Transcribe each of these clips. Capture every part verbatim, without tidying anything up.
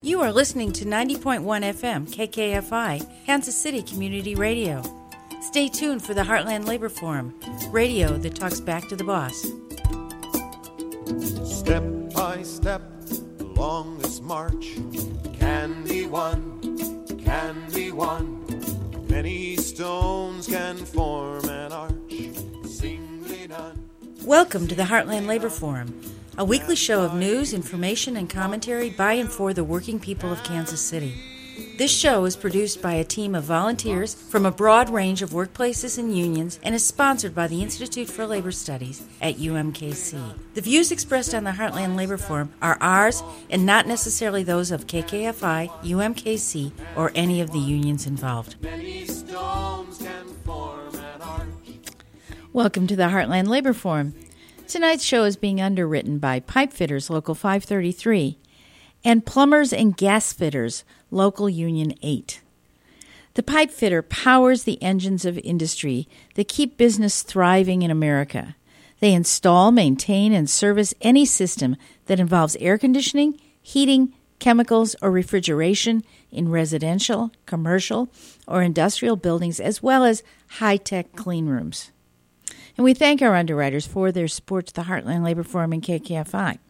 You are listening to ninety point one F M K K F I, Kansas City Community Radio. Stay tuned for the Heartland Labor Forum, radio that talks back to the boss. Step by step along this march can be won, can be won. Many stones can form an arch, singly done. Welcome to the Heartland Labor Forum, a weekly show of news, information, and commentary by and for the working people of Kansas City. This show is produced by a team of volunteers from a broad range of workplaces and unions and is sponsored by the Institute for Labor Studies at U M K C. The views expressed on the Heartland Labor Forum are ours and not necessarily those of K K F I, U M K C, or any of the unions involved. Many stones can form an arch. Welcome to the Heartland Labor Forum. Tonight's show is being underwritten by Pipe Fitters Local five thirty-three and Plumbers and Gas Fitters Local Union eight. The pipe fitter powers the engines of industry that keep business thriving in America. They install, maintain, and service any system that involves air conditioning, heating, chemicals, or refrigeration in residential, commercial, or industrial buildings, as well as high-tech clean rooms. And we thank our underwriters for their support to the Heartland Labor Forum and K K F I.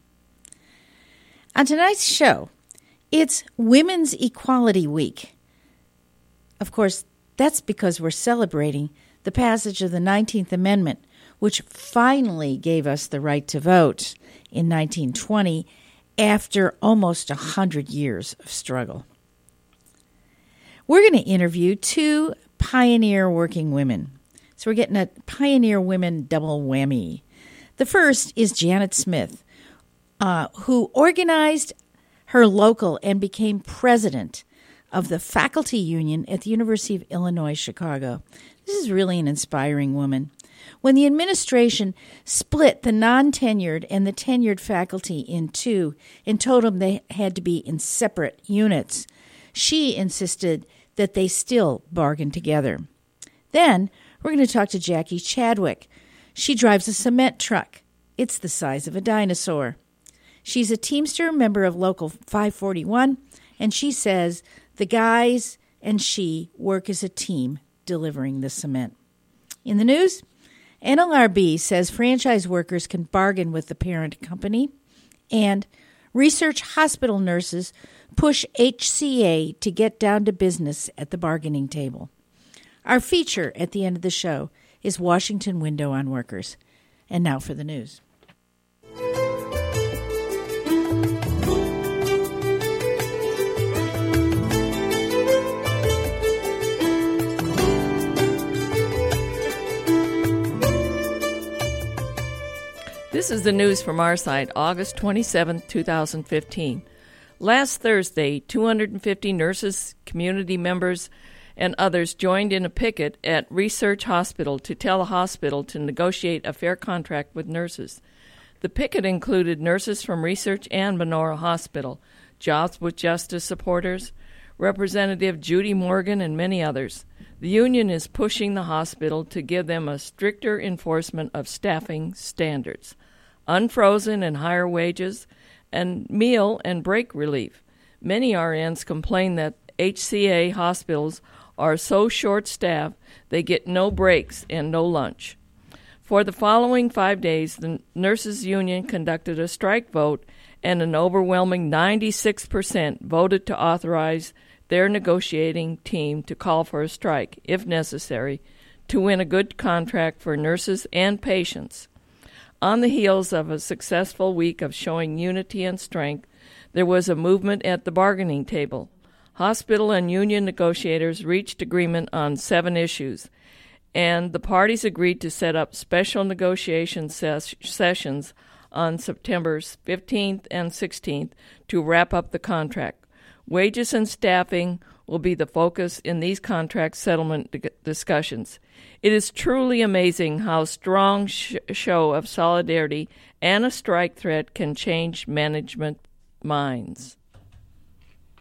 On tonight's show, it's Women's Equality Week. Of course, that's because we're celebrating the passage of the nineteenth Amendment, which finally gave us the right to vote in nineteen twenty after almost one hundred years of struggle. We're going to interview two pioneer working women. So we're getting a Pioneer Women double whammy. The first is Janet Smith, uh, who organized her local and became president of the faculty union at the University of Illinois, Chicago. This is really an inspiring woman. When the administration split the non-tenured and the tenured faculty in two, and told them they had to be in separate units, she insisted that they still bargain together. Then we're going to talk to Jackie Chadwick. She drives a cement truck. It's the size of a dinosaur. She's a Teamster, member of Local five forty-one, and she says the guys and she work as a team delivering the cement. In the news, N L R B says franchise workers can bargain with the parent company, and research hospital nurses push H C A to get down to business at the bargaining table. Our feature at the end of the show is Washington Window on Workers. And now for the news. This is the news from our side, August twenty-seventh, twenty fifteen. Last Thursday, two hundred fifty nurses, community members, and others joined in a picket at Research Hospital to tell the hospital to negotiate a fair contract with nurses. The picket included nurses from Research and Menorah Hospital, Jobs with Justice supporters, Representative Judy Morgan, and many others. The union is pushing the hospital to give them a stricter enforcement of staffing standards, unfrozen and higher wages, and meal and break relief. Many R Ns complain that H C A hospitals are so short-staffed they get no breaks and no lunch. For the following five days, the nurses' union conducted a strike vote, and an overwhelming ninety-six percent voted to authorize their negotiating team to call for a strike, if necessary, to win a good contract for nurses and patients. On the heels of a successful week of showing unity and strength, there was a movement at the bargaining table. Hospital and union negotiators reached agreement on seven issues, and the parties agreed to set up special negotiation ses- sessions on September fifteenth and sixteenth to wrap up the contract. Wages and staffing will be the focus in these contract settlement di- discussions. It is truly amazing how strong sh- show of solidarity and a strike threat can change management minds.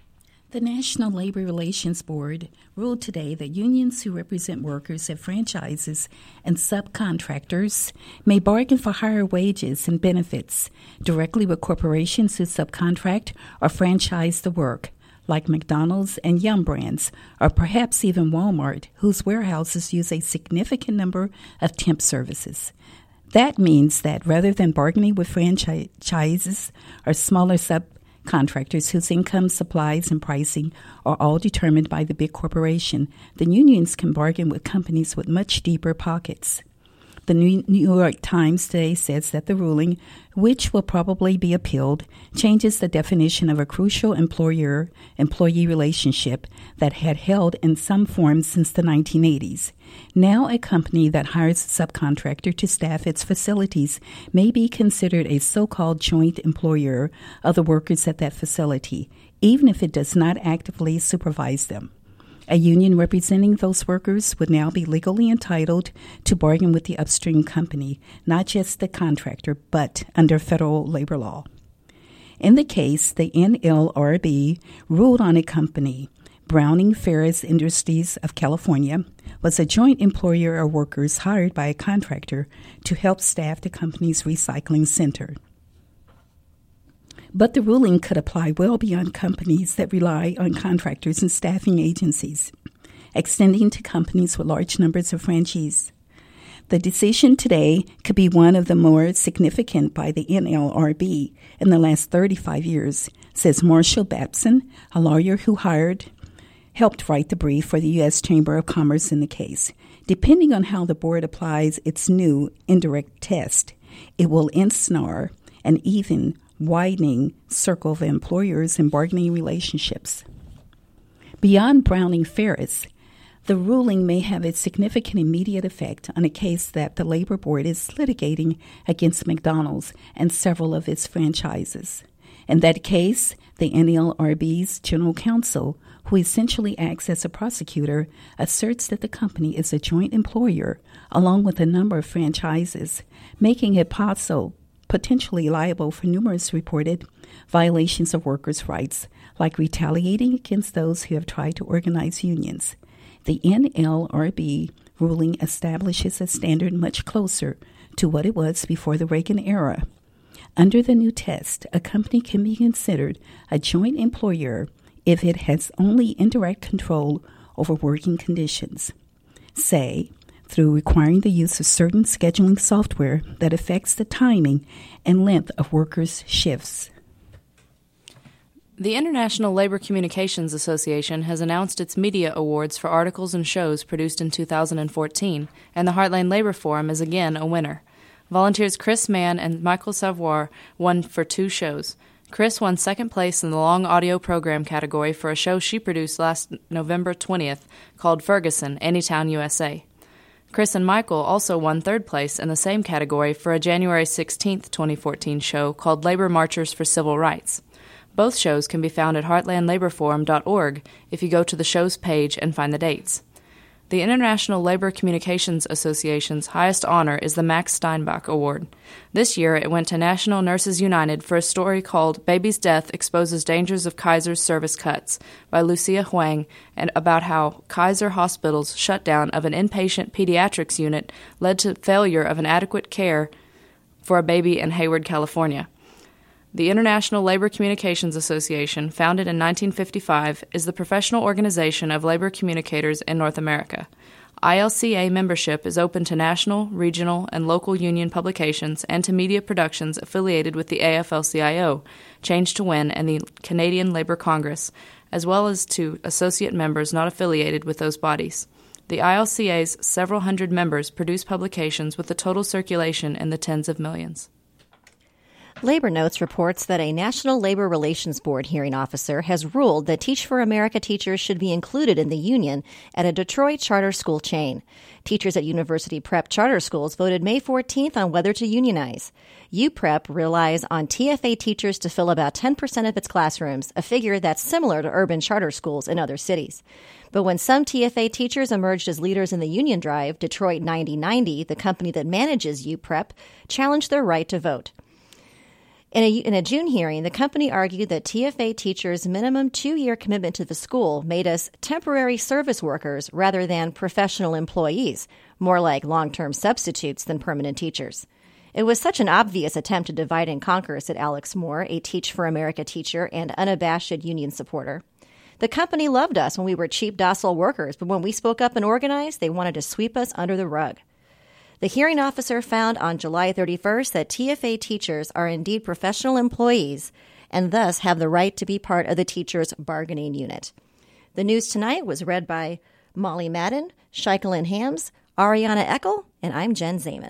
The National Labor Relations Board ruled today that unions who represent workers at franchises and subcontractors may bargain for higher wages and benefits directly with corporations who subcontract or franchise the work, like McDonald's and Yum Brands, or perhaps even Walmart, whose warehouses use a significant number of temp services. That means that rather than bargaining with franchises or smaller subcontractors, contractors whose income, supplies, and pricing are all determined by the big corporation, the unions can bargain with companies with much deeper pockets. The New York Times today says that the ruling, which will probably be appealed, changes the definition of a crucial employer-employee relationship that had held in some form since the nineteen eighties. Now a company that hires a subcontractor to staff its facilities may be considered a so-called joint employer of the workers at that facility, even if it does not actively supervise them. A union representing those workers would now be legally entitled to bargain with the upstream company, not just the contractor, but under federal labor law. In the case, the N L R B ruled on a company, Browning Ferris Industries of California, was a joint employer of workers hired by a contractor to help staff the company's recycling center. But the ruling could apply well beyond companies that rely on contractors and staffing agencies, extending to companies with large numbers of franchisees. The decision today could be one of the more significant by the N L R B in the last thirty-five years, says Marshall Babson, a lawyer who hired, helped write the brief for the U S Chamber of Commerce in the case. Depending on how the board applies its new indirect test, it will ensnare an even widening circle of employers and bargaining relationships. Beyond Browning Ferris, the ruling may have a significant immediate effect on a case that the Labor Board is litigating against McDonald's and several of its franchises. In that case, the N L R B's general counsel, who essentially acts as a prosecutor, asserts that the company is a joint employer along with a number of franchises, making it possible potentially liable for numerous reported violations of workers' rights, like retaliating against those who have tried to organize unions. The N L R B ruling establishes a standard much closer to what it was before the Reagan era. Under the new test, a company can be considered a joint employer if it has only indirect control over working conditions, say, through requiring the use of certain scheduling software that affects the timing and length of workers' shifts. The International Labor Communications Association has announced its media awards for articles and shows produced in two thousand fourteen, and the Heartland Labor Forum is again a winner. Volunteers Chris Mann and Michael Savoir won for two shows. Chris won second place in the long audio program category for a show she produced last November twentieth called Ferguson, Anytown, U S A. Chris and Michael also won third place in the same category for a January sixteenth, twenty fourteen show called Labor Marchers for Civil Rights. Both shows can be found at heartland labor forum dot org if you go to the show's page and find the dates. The International Labor Communications Association's highest honor is the Max Steinbach Award. This year it went to National Nurses United for a story called Baby's Death Exposes Dangers of Kaiser's Service Cuts by Lucia Huang, and about how Kaiser Hospital's shutdown of an inpatient pediatrics unit led to failure of an adequate care for a baby in Hayward, California. The International Labor Communications Association, founded in nineteen fifty-five, is the professional organization of labor communicators in North America. I L C A membership is open to national, regional, and local union publications and to media productions affiliated with the A F L C I O, Change to Win, and the Canadian Labour Congress, as well as to associate members not affiliated with those bodies. The I L C A's several hundred members produce publications with a total circulation in the tens of millions. Labor Notes reports that a National Labor Relations Board hearing officer has ruled that Teach for America teachers should be included in the union at a Detroit charter school chain. Teachers at University Prep charter schools voted May fourteenth on whether to unionize. U Prep relies on T F A teachers to fill about ten percent of its classrooms, a figure that's similar to urban charter schools in other cities. But when some T F A teachers emerged as leaders in the union drive, Detroit ninety ninety, the company that manages U Prep, challenged their right to vote. In a, in a June hearing, the company argued that T F A teachers' minimum two-year commitment to the school made us temporary service workers rather than professional employees, more like long-term substitutes than permanent teachers. It was such an obvious attempt to divide and conquer, said Alex Moore, a Teach for America teacher and unabashed union supporter. The company loved us when we were cheap, docile workers, but when we spoke up and organized, they wanted to sweep us under the rug. The hearing officer found on July thirty-first that T F A teachers are indeed professional employees and thus have the right to be part of the teachers' bargaining unit. The news tonight was read by Molly Madden, Shaikolin Hams, Ariana Eckel, and I'm Jen Zaman.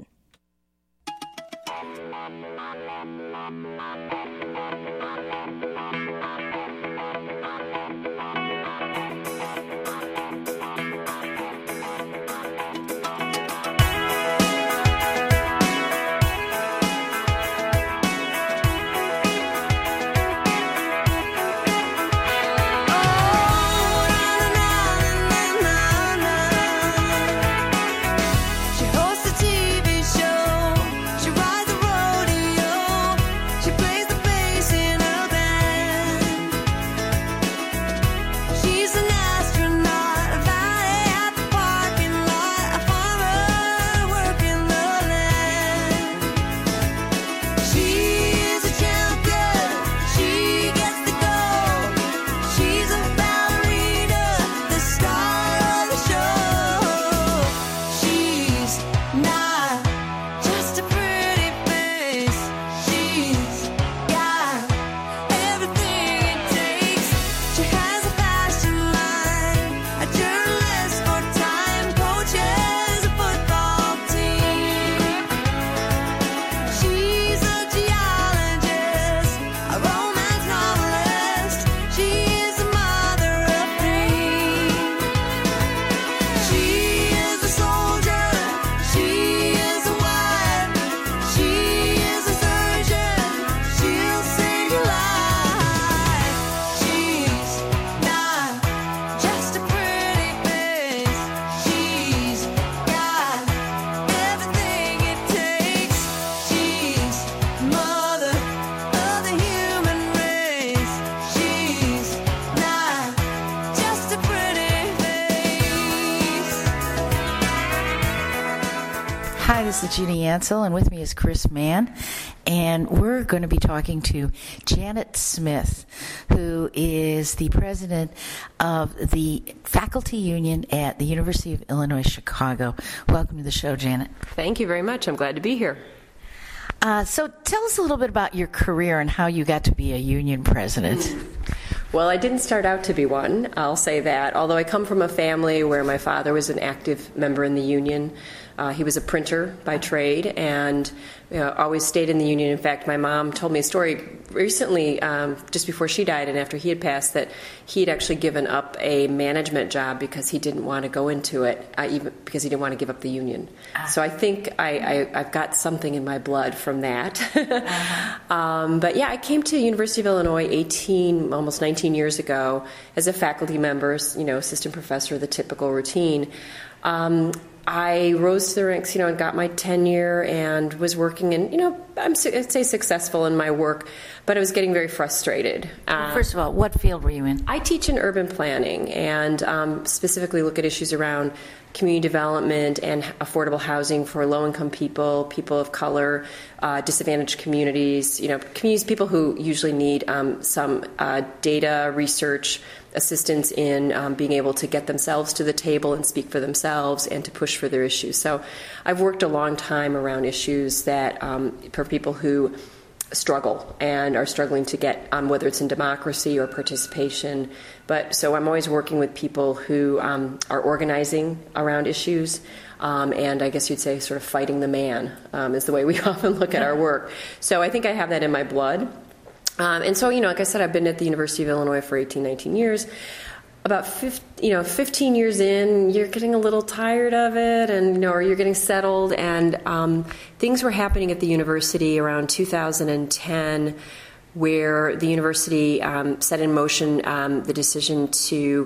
Hi, this is Jeannie Ansel, and with me is Chris Mann, and we're going to be talking to Janet Smith, who is the president of the faculty union at the University of Illinois Chicago. Welcome to the show, Janet. Thank you very much. I'm glad to be here. Uh, so tell us a little bit about your career and how you got to be a union president. Well, I didn't start out to be one, I'll say that, although I come from a family where my father was an active member in the union. Uh, he was a printer by trade and you know, always stayed in the union. In fact, my mom told me a story recently, um, just before she died and after he had passed, that he had actually given up a management job because he didn't want to go into it, uh, even because he didn't want to give up the union. Uh-huh. So I think I, I, I've got something in my blood from that. uh-huh. um, but yeah, I came to University of Illinois eighteen, almost nineteen years ago as a faculty member, you know, assistant professor, the typical routine. Um, I rose to the ranks, you know, and got my tenure and was working and, you know, I'm, I'd say successful in my work, but I was getting very frustrated. Well, first of all, what field were you in? I teach in urban planning and um, specifically look at issues around community development and affordable housing for low-income people, people of color, uh, disadvantaged communities, you know, communities, people who usually need um, some uh, data research assistance in um, being able to get themselves to the table and speak for themselves and to push for their issues. So I've worked a long time around issues that um, for people who struggle and are struggling to get, um, whether it's in democracy or participation. But so I'm always working with people who um, are organizing around issues. Um, and I guess you'd say sort of fighting the man um, is the way we often look at our work. So I think I have that in my blood. Um, and so, you know, like I said, I've been at the University of Illinois for eighteen, nineteen years. About fifteen, you know, fifteen years in, you're getting a little tired of it, and you know, or you're getting settled. And um, things were happening at the university around two thousand ten, where the university um, set in motion um, the decision to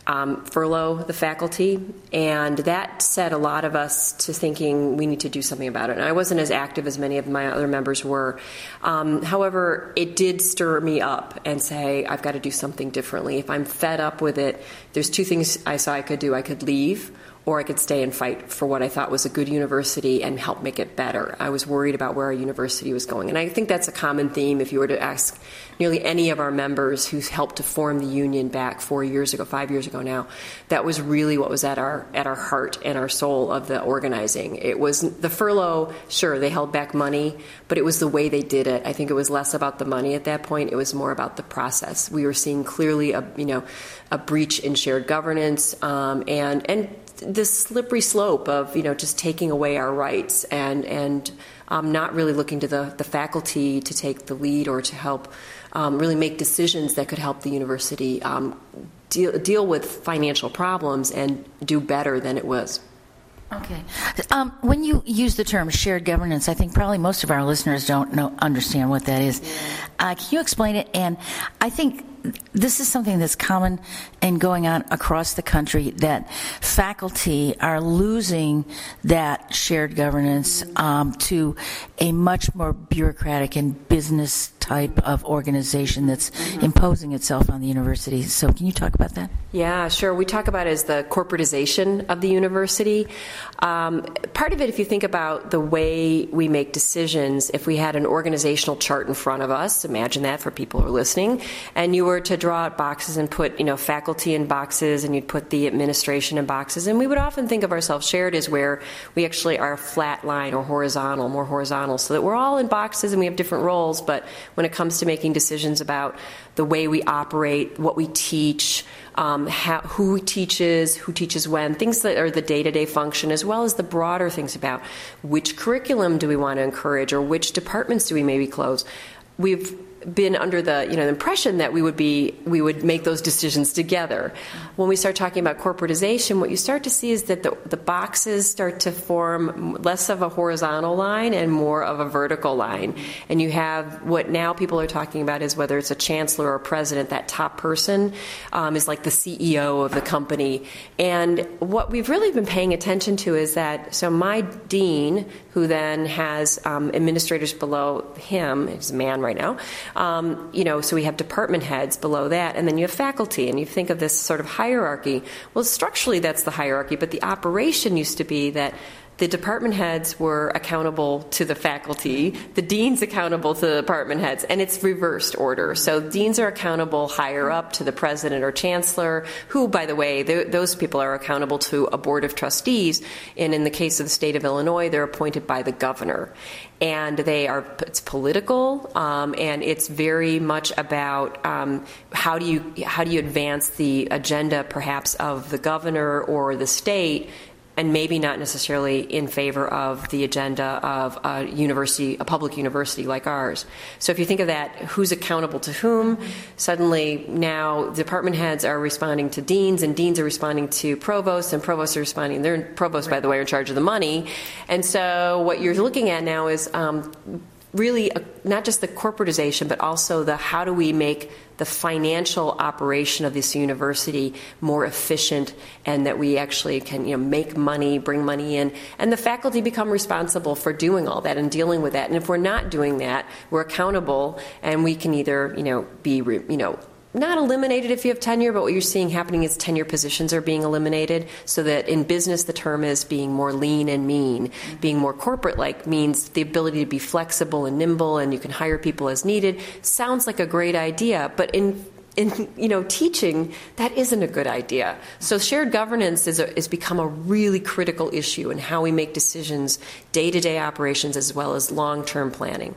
um, furlough the faculty, and that set a lot of us to thinking we need to do something about it. And I wasn't as active as many of my other members were. Um, however, it did stir me up and say, I've got to do something differently. If I'm fed up with it, there's two things I saw I could do. I could leave, or I could stay and fight for what I thought was a good university and help make it better. I was worried about where our university was going. And I think that's a common theme if you were to ask nearly any of our members who helped to form the union back four years ago, five years ago now. That was really what was at our at our heart and our soul of the organizing. It was the furlough, sure, they held back money, but it was the way they did it. I think it was less about the money at that point. It was more about the process. We were seeing clearly a, you know, a breach in shared governance um, and and this slippery slope of, you know, just taking away our rights and and um, not really looking to the, the faculty to take the lead or to help um, really make decisions that could help the university um, deal, deal with financial problems and do better than it was. Okay. Um, when you use the term shared governance, I think probably most of our listeners don't know understand what that is. Uh, can you explain it? And I think this is something that's common and going on across the country, that faculty are losing that shared governance um, to a much more bureaucratic and business type of organization that's mm-hmm. imposing itself on the university. So can you talk about that? Yeah, sure. We talk about it as the corporatization of the university. Um, part of it, if you think about the way we make decisions, if we had an organizational chart in front of us, imagine that for people who are listening, and you were to draw out boxes and put, you know, faculty in boxes, and you'd put the administration in boxes, and we would often think of ourselves shared as where we actually are a flat line or horizontal, more horizontal, so that we're all in boxes and we have different roles, but when it comes to making decisions about the way we operate, what we teach, um, how, who teaches, who teaches when, things that are the day-to-day function, as well as the broader things about which curriculum do we want to encourage or which departments do we maybe close. We've been under the you know the impression that we would be we would make those decisions together. When we start talking about corporatization, what you start to see is that the, the boxes start to form less of a horizontal line and more of a vertical line. And you have what now people are talking about is whether it's a chancellor or president, that top person um, is like the C E O of the company. And what we've really been paying attention to is that, so my dean, who then has um, administrators below him, he's a man right now, Um, you know, so we have department heads below that, and then you have faculty, and you think of this sort of hierarchy. Well, structurally that's the hierarchy, but the operation used to be that the department heads were accountable to the faculty, the dean's accountable to the department heads, and it's reversed order. So deans are accountable higher up to the president or chancellor, who, by the way, those people are accountable to a board of trustees, and in the case of the state of Illinois, they're appointed by the governor. And they are, it's political, um, and it's very much about um, how do you how do you advance the agenda, perhaps, of the governor or the state, and maybe not necessarily in favor of the agenda of a university, a public university like ours. So if you think of that, who's accountable to whom, suddenly now department heads are responding to deans, and deans are responding to provosts, and provosts are responding, they're provosts, by the way, are in charge of the money. And so what you're looking at now is um, really a, not just the corporatization, but also the how do we make the financial operation of this university more efficient, and that we actually can, you know, make money, bring money in, and the faculty become responsible for doing all that and dealing with that. And if we're not doing that, we're accountable, and we can either, you know, be, you know, not eliminated if you have tenure, but what you're seeing happening is tenure positions are being eliminated, so that in business the term is being more lean and mean. Mm-hmm. Being more corporate-like means the ability to be flexible and nimble, and you can hire people as needed. Sounds like a great idea, but in in you know teaching, that isn't a good idea. So shared governance is a, has become a really critical issue in how we make decisions, day-to-day operations, as well as long-term planning.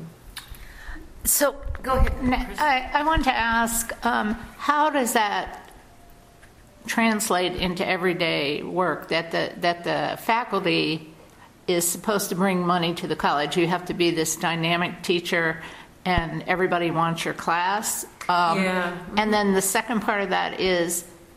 So, go ahead. I, I want to ask, um, how does that translate into everyday work? That the that the faculty is supposed to bring money to the college. You have to be this dynamic teacher, and everybody wants your class. Um, yeah. And then the second part of that is,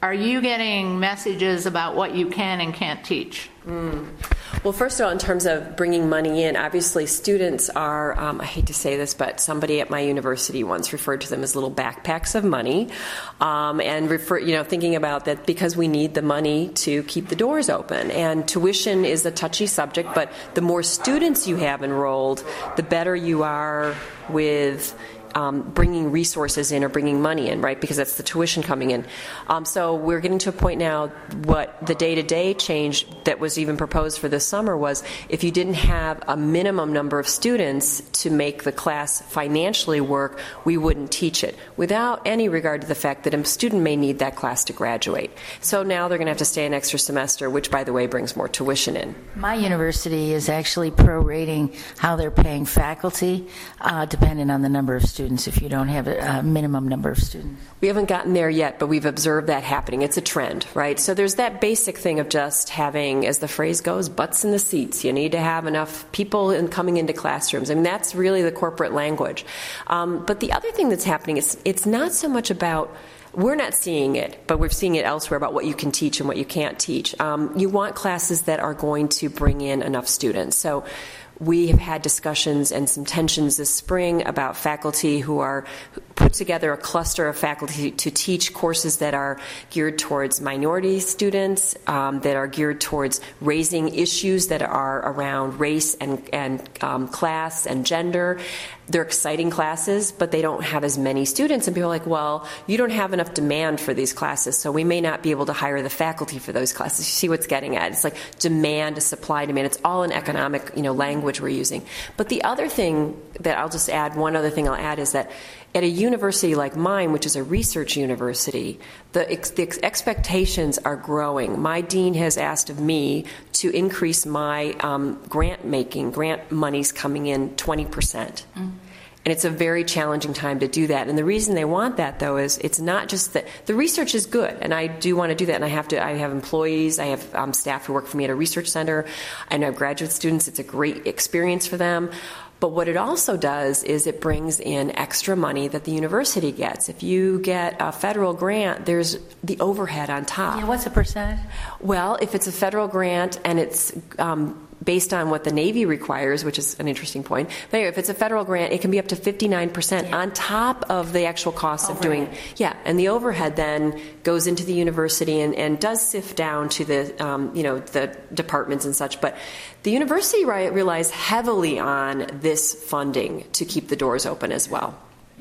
are you getting messages about what you can and can't teach? Mm. Well, first of all, in terms of bringing money in, obviously students are, um, I hate to say this, but somebody at my university once referred to them as little backpacks of money, um, and refer, you know, thinking about that because we need the money to keep the doors open. And tuition is a touchy subject, but the more students you have enrolled, the better you are with Um, bringing resources in or bringing money in, right? Because that's the tuition coming in. Um, so we're getting to a point now, what the day-to-day change that was even proposed for this summer was if you didn't have a minimum number of students to make the class financially work, we wouldn't teach it, without any regard to the fact that a student may need that class to graduate. So now they're going to have to stay an extra semester, which, by the way, brings more tuition in. My university is actually prorating how they're paying faculty, uh, depending on the number of students. If you don't have a minimum number of students. We haven't gotten there yet, but we've observed that happening. It's a trend, right? So there's that basic thing of just having, as the phrase goes, butts in the seats. You need to have enough people in coming into classrooms. I mean, that's really the corporate language. Um, but the other thing that's happening is it's not so much about, we're not seeing it, but we're seeing it elsewhere about what you can teach and what you can't teach. Um, you want classes that are going to bring in enough students. So we have had discussions and some tensions this spring about faculty who are put together a cluster of faculty to teach courses that are geared towards minority students, um, that are geared towards raising issues that are around race and, and um, class and gender. They're exciting classes, but they don't have as many students. And people are like, well, you don't have enough demand for these classes, so we may not be able to hire the faculty for those classes. You see what's getting at. It's like demand, supply, demand. It's all in economic, you know, language we're using. But the other thing that I'll just add, one other thing I'll add is that at a university like mine, which is a research university, the, ex- the ex- expectations are growing. My dean has asked of me to increase my um, grant making, grant monies coming in twenty percent. Mm. And it's a very challenging time to do that. And the reason they want that, though, is it's not just that the research is good, and I do want to do that. And I have to. I have employees, I have um, staff who work for me at a research center, and I have graduate students. It's a great experience for them. But what it also does is it brings in extra money that the university gets. If you get a federal grant, there's the overhead on top. Yeah, what's the percentage? Well, if it's a federal grant and it's um, based on what the Navy requires, which is an interesting point. But anyway, if it's a federal grant, it can be up to fifty-nine percent yeah. on top of the actual cost overhead. of doing. Yeah, and the overhead then goes into the university and, and does sift down to the, um, you know, the departments and such. But the university right, relies heavily on this funding to keep the doors open as well.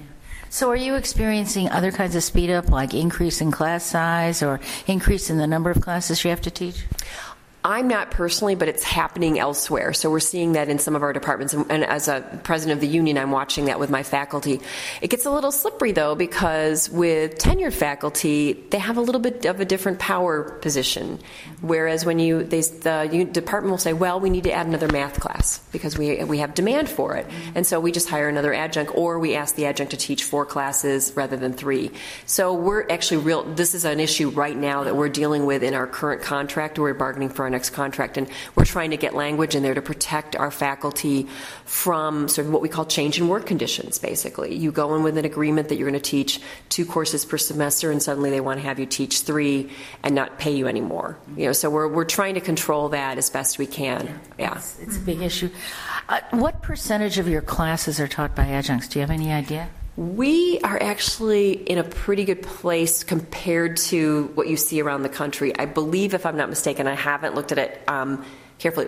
So are you experiencing other kinds of speed up, like increase in class size or increase in the number of classes you have to teach? I'm not personally, but it's happening elsewhere. So we're seeing that in some of our departments. And as a president of the union, I'm watching that with my faculty. It gets a little slippery, though, because with tenured faculty, they have a little bit of a different power position. Whereas when you, they, the department will say, well, we need to add another math class because we we have demand for it. And so we just hire another adjunct, or we ask the adjunct to teach four classes rather than three. So we're actually real, this is an issue right now that we're dealing with in our current contract. We're bargaining for our next contract, and we're trying to get language in there to protect our faculty from sort of what we call change in work conditions, basically. You go in with an agreement that you're going to teach two courses per semester, and suddenly they want to have you teach three and not pay you anymore. You know, so we're we're trying to control that as best we can. Yeah. It's, it's a big issue. Uh, what percentage of your classes are taught by adjuncts? Do you have any idea? We are actually in a pretty good place compared to what you see around the country. I believe, if I'm not mistaken, I haven't looked at it um, carefully,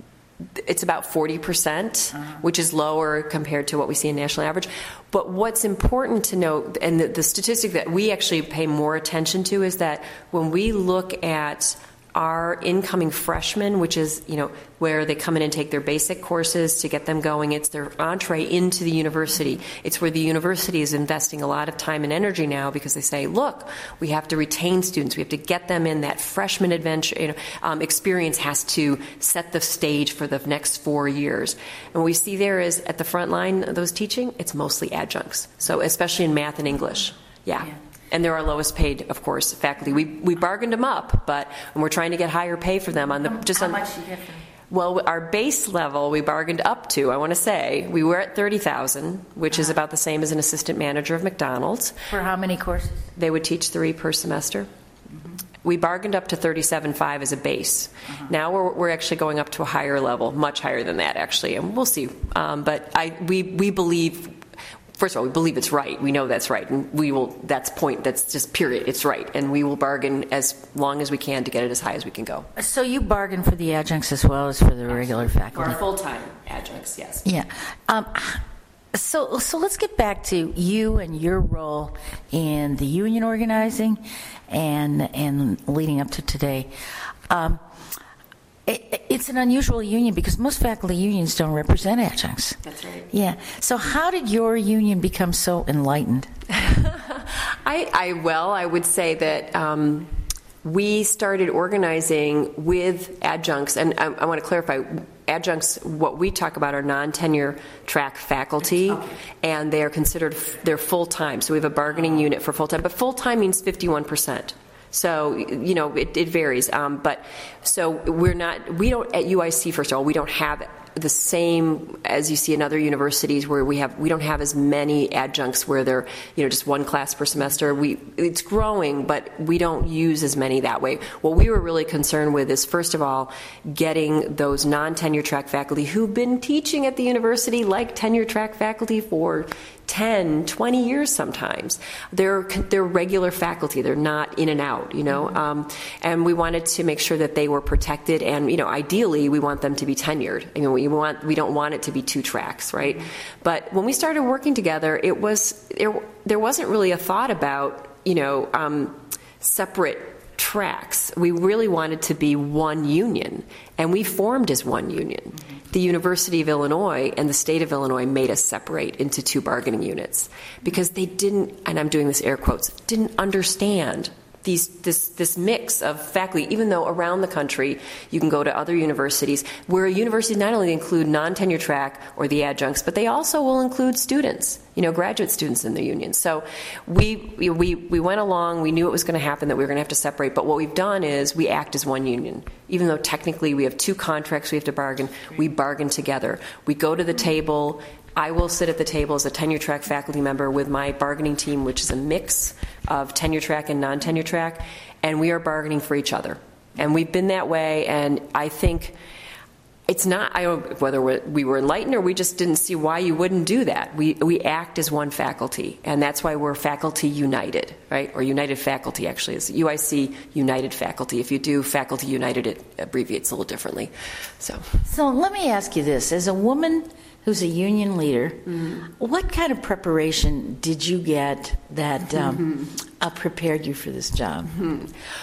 it's about forty percent, uh-huh. which is lower compared to what we see in national average. But what's important to note, and the, the statistic that we actually pay more attention to, is that when we look at our incoming freshmen, which is, you know, where they come in and take their basic courses to get them going. It's their entree into the university. It's where the university is investing a lot of time and energy now because they say, look, we have to retain students. We have to get them in. That freshman adventure, you know, um, experience has to set the stage for the next four years. And what we see there is at the front line of those teaching, it's mostly adjuncts. So especially in math and English. Yeah. yeah. And they're our lowest paid, of course, faculty. We we bargained them up, but and we're trying to get higher pay for them on the just How on. much do you get them? Well, our base level we bargained up to. I want to say we were at thirty thousand, which uh-huh. is about the same as an assistant manager of McDonald's. For how many courses? They would teach three per semester. We bargained up to thirty-seven point five as a base. Uh-huh. Now we're, we're actually going up to a higher level, much higher than that, actually, and we'll see. Um, but I, we, we believe, first of all, we believe it's right. We know that's right, and we will. That's point. That's just period. It's right, and we will bargain as long as we can to get it as high as we can go. So you bargain for the adjuncts as well as for the regular faculty? For our full-time adjuncts, yes. Yeah. Um, so, so let's get back to you and your role in the union organizing, and and leading up to today. Um, It, it's an unusual union because most faculty unions don't represent adjuncts. That's right. Yeah. So how did your union become so enlightened? I, I well, I would say that um, we started organizing with adjuncts, and I, I want to clarify. Adjuncts, what we talk about are non-tenure track faculty, okay. And they are considered they're full time. So we have a bargaining unit for full time, but full time means fifty-one percent. So, you know, it, it varies. Um, but so we're not, we don't, at U I C, first of all, we don't have the same as you see in other universities where we have, we don't have as many adjuncts where they're, you know, just one class per semester. We, it's growing, but we don't use as many that way. What we were really concerned with is, first of all, getting those non-tenure track faculty who've been teaching at the university like tenure track faculty for ten, twenty years sometimes. They're they're regular faculty. They're not in and out, you know. Mm-hmm. Um, and we wanted to make sure that they were protected, and, you know, ideally we want them to be tenured. I mean, we want we don't want it to be two tracks, right? Mm-hmm. But when we started working together, it was there. There wasn't really a thought about, you know, um, separate tracks. We really wanted to be one union, and we formed as one union. Mm-hmm. The University of Illinois and the state of Illinois made us separate into two bargaining units because they didn't, and I'm doing this air quotes, didn't understand these, this, this mix of faculty, even though around the country you can go to other universities where universities not only include non-tenure track or the adjuncts, but they also will include students, you know, graduate students in the union. So we, we, we went along, we knew it was going to happen, that we were going to have to separate, but what we've done is we act as one union. Even though technically we have two contracts we have to bargain, we bargain together. We go to the table. I will sit at the table as a tenure track faculty member with my bargaining team, which is a mix of tenure track and non-tenure track, and we are bargaining for each other. And we've been that way, and I think it's not, I don't know whether we were enlightened or we just didn't see why you wouldn't do that. We we act as one faculty, and that's why we're Faculty United, right? Or United Faculty, actually. It's U I C United Faculty. If you do Faculty United, it abbreviates a little differently. So, so let me ask you this. As a woman who's a union leader, mm-hmm. what kind of preparation did you get that um, mm-hmm. uh, prepared you for this job? Mm-hmm.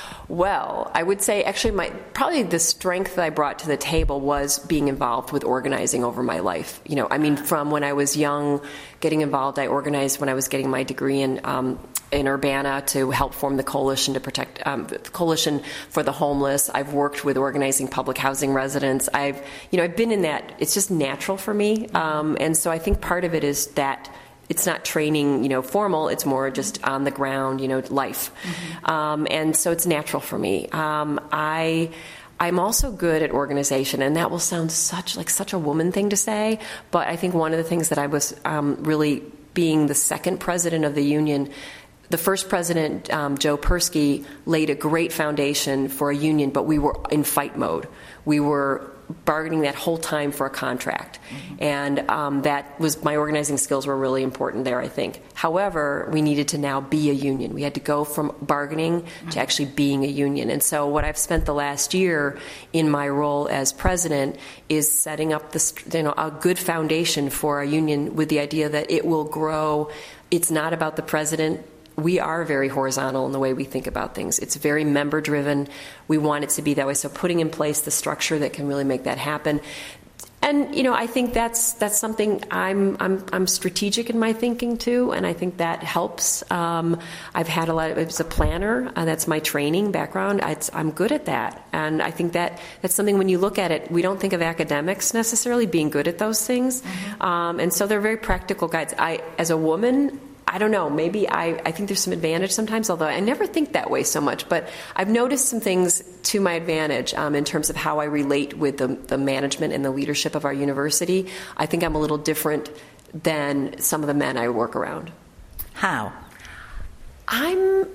Well, I would say actually my probably the strength that I brought to the table was being involved with organizing over my life. You know, I mean, from when I was young, getting involved, I organized when I was getting my degree in um, in Urbana to help form the coalition to protect um, the coalition for the homeless. I've worked with organizing public housing residents. I've you know I've been in that. It's just natural for me, um, and so I think part of it is that. It's not training, you know, formal. It's more just on the ground, you know, life. Mm-hmm. Um, and so it's natural for me. Um, I, I'm also good at organization, and that will sound such like such a woman thing to say. But I think one of the things that I was um, really being the second president of the union. The first president, um, Joe Persky, laid a great foundation for a union, but we were in fight mode. We were bargaining that whole time for a contract. Mm-hmm. And um, that was, my organizing skills were really important there, I think. However, we needed to now be a union. We had to go from bargaining mm-hmm. to actually being a union. And so what I've spent the last year in my role as president is setting up this, you know, a good foundation for a union with the idea that it will grow. It's not about the president. We are very horizontal in the way we think about things. It's very member-driven. We want it to be that way. So putting in place the structure that can really make that happen. And, you know, I think that's that's something I'm I'm I'm strategic in my thinking too, and I think that helps. Um, I've had a lot of, as a planner, uh, that's my training background. I, I'm good at that, and I think that that's something when you look at it, we don't think of academics necessarily being good at those things, mm-hmm. um, and so they're very practical guides. I, as a woman. I don't know, maybe I, I think there's some advantage sometimes, although I never think that way so much. But I've noticed some things to my advantage um, in terms of how I relate with the, the management and the leadership of our university. I think I'm a little different than some of the men I work around. How? I'm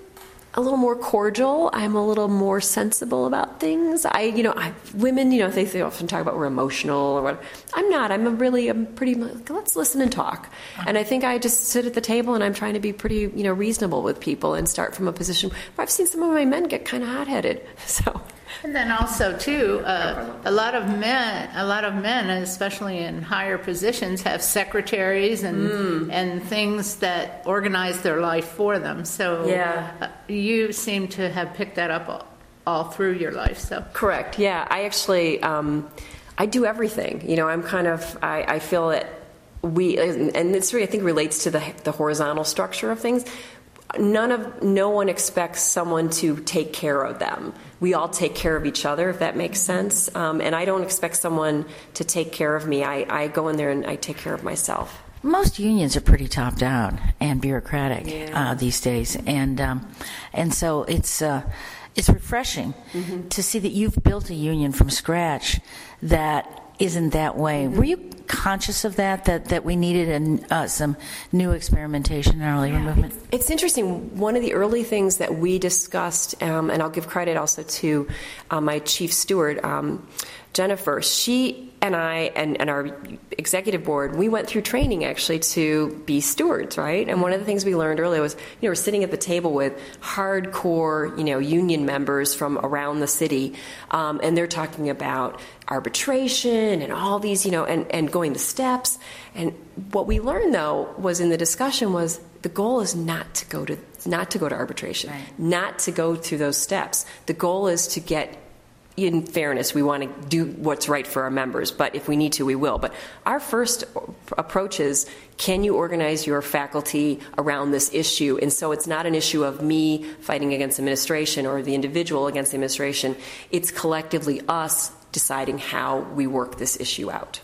a little more cordial. I'm a little more sensible about things. I, you know, I, women, you know, they, they often talk about we're emotional or what. I'm not. I'm a really, I'm pretty, let's listen and talk. And I think I just sit at the table and I'm trying to be pretty, you know, reasonable with people and start from a position where I've seen some of my men get kind of hot-headed. So. And then also, too, uh, a lot of men, a lot of men, especially in higher positions, have secretaries and mm. and things that organize their life for them. So yeah. uh, you seem to have picked that up all, all through your life. So correct. Yeah, I actually um, I do everything. You know, I'm kind of I, I feel that we and this really I think relates to the the horizontal structure of things. None of, no one expects someone to take care of them. We all take care of each other, if that makes sense. Um, and I don't expect someone to take care of me. I, I go in there and I take care of myself. Most unions are pretty top down and bureaucratic yeah. uh, these days, and um, and so it's uh, it's refreshing mm-hmm. to see that you've built a union from scratch that isn't that way. Mm-hmm. Were you conscious of that, that, that we needed an, uh, some new experimentation in our labor yeah. movement? It's interesting. One of the early things that we discussed, um, and I'll give credit also to uh, my chief steward, um, Jennifer, she and I and, and our executive board, we went through training actually to be stewards, right? And one of the things we learned earlier was, you know, we're sitting at the table with hardcore, you know, union members from around the city, um, and they're talking about arbitration and all these, you know, and, and going the steps. And what we learned, though, was in the discussion was the goal is not to go to not to go to arbitration, right. not to go through those steps. The goal is to get. In fairness, we want to do what's right for our members, but if we need to, we will. But our first approach is, can you organize your faculty around this issue? And so it's not an issue of me fighting against administration or the individual against the administration. It's collectively us deciding how we work this issue out.